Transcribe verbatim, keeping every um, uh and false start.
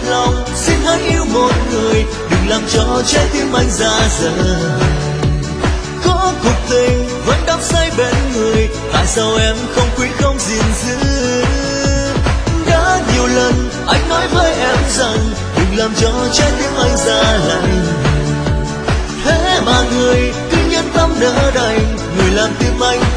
lòng, xin hãy yêu một người, đừng làm cho trái tim anh ra rời. Có cuộc tình vẫn đắm say bên người, tại sao em không quý không gìn giữ? Đã nhiều lần anh nói với em rằng đừng làm cho trái tim anh ra lạnh, thế mà người cứ nhẫn tâm nỡ đành, người làm tim anh